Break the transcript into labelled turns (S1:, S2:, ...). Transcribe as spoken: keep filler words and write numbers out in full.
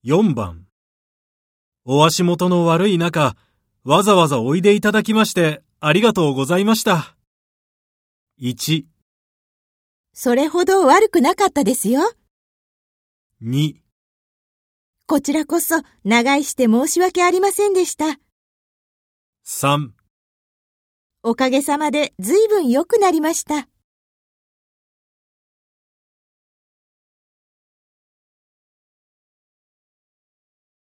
S1: よんばん。お足元の悪い中、わざわざおいでいただきましてありがとうございました。いち、
S2: それほど悪くなかったですよ。
S1: に、
S2: こちらこそ長居して申し訳ありませんでした。
S1: さん、
S2: おかげさまでずいぶん良くなりました。